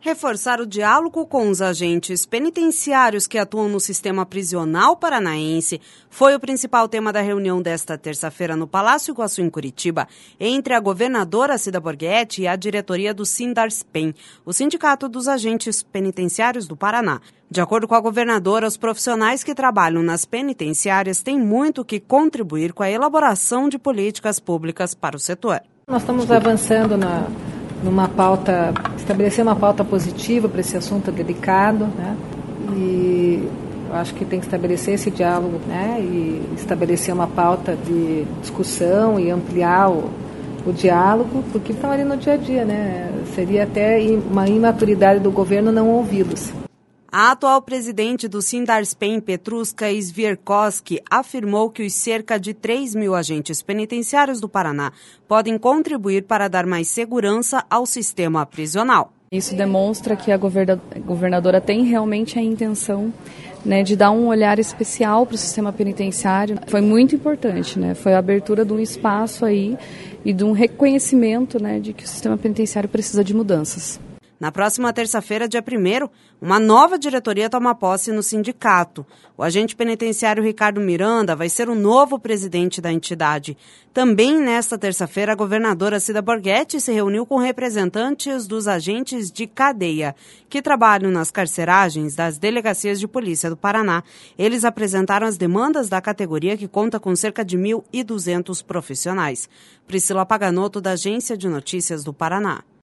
Reforçar o diálogo com os agentes penitenciários que atuam no sistema prisional paranaense foi o principal tema da reunião desta terça-feira no Palácio Iguaçu, em Curitiba, entre a governadora Cida Borghetti e a diretoria do Sindarspen, o Sindicato dos Agentes Penitenciários do Paraná. De acordo com a governadora, os profissionais que trabalham nas penitenciárias têm muito que contribuir com a elaboração de políticas públicas para o setor. Nós estamos avançando numa pauta, estabelecer uma pauta positiva para esse assunto delicado, né? E eu acho que tem que estabelecer esse diálogo, né? E estabelecer uma pauta de discussão e ampliar o diálogo, porque estão ali no dia a dia, né? Seria até uma imaturidade do governo não ouvi-los. A atual presidente do Sindarspen, Petruska Svierkowski, afirmou que os cerca de 3.000 agentes penitenciários do Paraná podem contribuir para dar mais segurança ao sistema prisional. Isso demonstra que a governadora tem realmente a intenção, né, de dar um olhar especial para o sistema penitenciário. Foi muito importante, né? Foi a abertura de um espaço aí e de um reconhecimento, né, de que o sistema penitenciário precisa de mudanças. Na próxima terça-feira, dia 1º, uma nova diretoria toma posse no sindicato. O agente penitenciário Ricardo Miranda vai ser o novo presidente da entidade. Também nesta terça-feira, a governadora Cida Borghetti se reuniu com representantes dos agentes de cadeia, que trabalham nas carceragens das delegacias de polícia do Paraná. Eles apresentaram as demandas da categoria, que conta com cerca de 1.200 profissionais. Priscila Paganotto, da Agência de Notícias do Paraná.